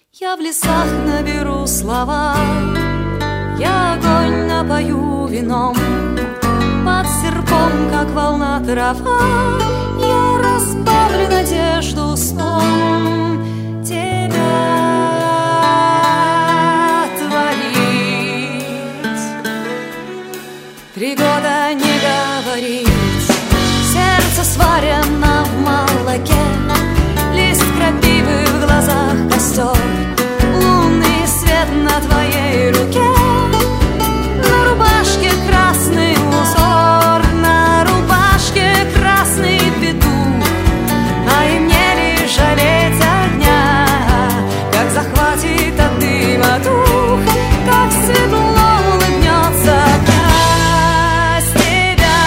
Я в лесах наберу слова, я огонь напою вином, под серпом, как волна трава, я разбавлю надежду сном. Тебя творить, 3 года не говорить, сердце сварено в молоке, лист крапивы в глазах, костер, лунный свет на твоей руке, на рубашке красный узор, на рубашке красный петух, а и мне лишь жалеть огня, как захватит от дыма дух, как светло улыбнется князь. Тебя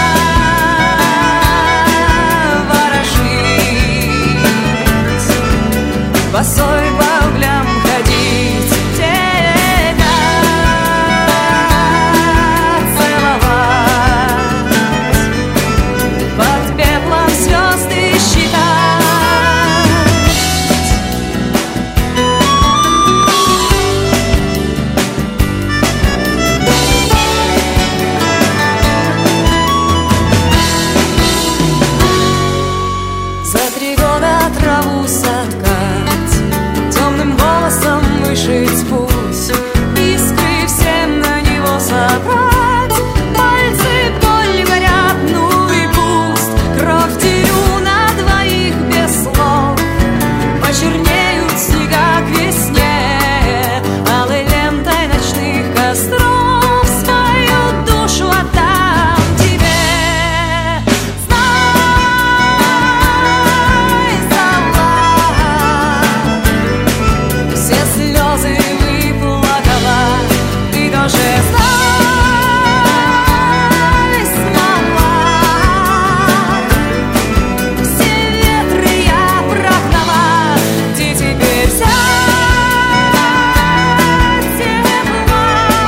ворошить, босой по углям ходить, тебя целовать, под пеплом звезды считать. За 3 года траву соткать, темным волосом вышить путь, искры всем на него собрать, пальцы боль горят, ну и пусть, кровь терю на двоих без слов, почернеют снега к весне, алой лентой ночных костров свою душу отдам тебе. Знай, зала, все слезы выплакала, ты тоже знай, смола, все ветры я прогнала, где теперь взять тепла,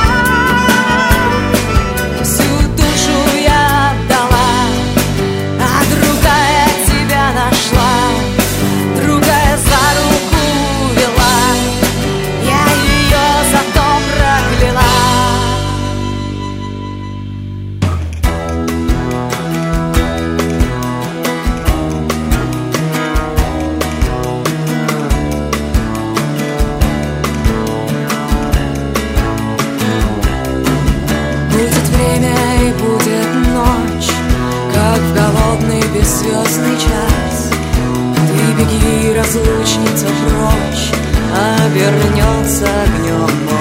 всю душу я отдала, а другая тебя нашла, другая за руку вела, я ее зато прокляла. Будет время и будет ночь, как в голодный бесзвездный час. Ты беги, разлучница, прочь, обернется огнем